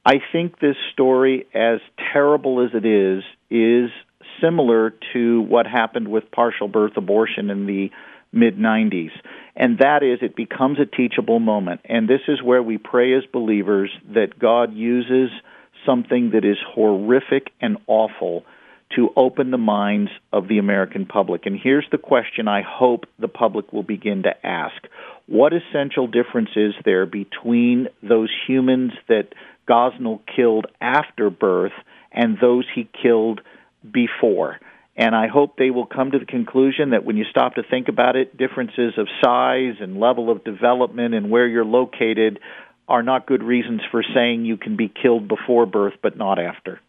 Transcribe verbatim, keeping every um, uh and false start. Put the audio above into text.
I think this story, as terrible as it is, is similar to what happened with partial birth abortion in the mid nineties. And that is, it becomes a teachable moment. And this is where we pray as believers that God uses something that is horrific and awful to open the minds of the American public. And here's the question I hope the public will begin to ask. What essential difference is there between those humans that Gosnell killed after birth and those he killed before? And I hope they will come to the conclusion that when you stop to think about it, differences of size and level of development and where you're located are not good reasons for saying you can be killed before birth but not after.